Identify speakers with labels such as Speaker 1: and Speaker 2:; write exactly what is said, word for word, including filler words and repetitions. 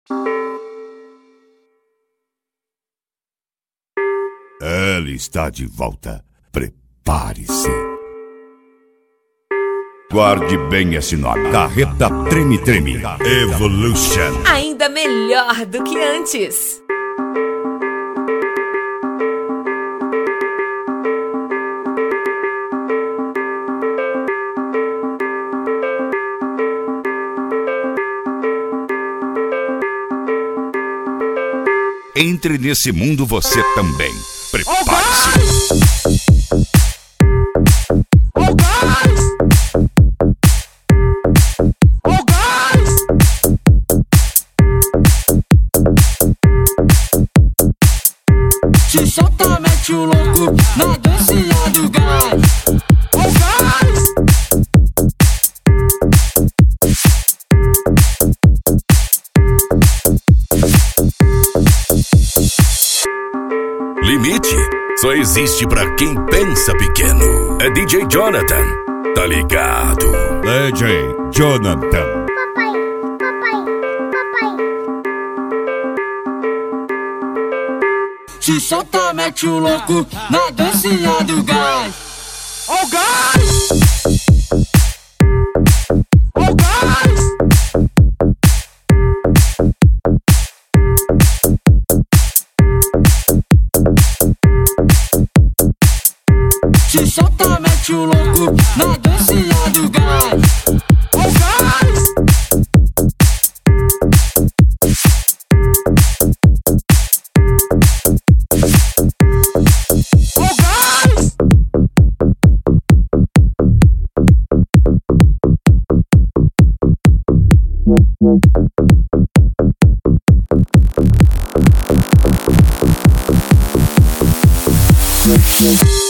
Speaker 1: Ela está de volta. Prepare-se. Guarde bem esse nome. Carreta Treme Treme Evolution.
Speaker 2: Ainda melhor do que antes.
Speaker 1: Entre nesse mundo você também. Prepare-se.
Speaker 3: Oh, guys! Oh, guys! Se solta, mete o louco na dancinha do gás. Oh, guys!
Speaker 4: Limite só existe pra quem pensa pequeno. É D J Jonathan, tá ligado?
Speaker 1: D J Jonathan.
Speaker 5: Papai, papai, papai.
Speaker 3: Se solta, mete o louco na dancinha do gás. Oh, guys! Oh, guys! Se solta, mete o louco na dancinha do gás. Oh, guys! Oh, guys!
Speaker 5: Yeah.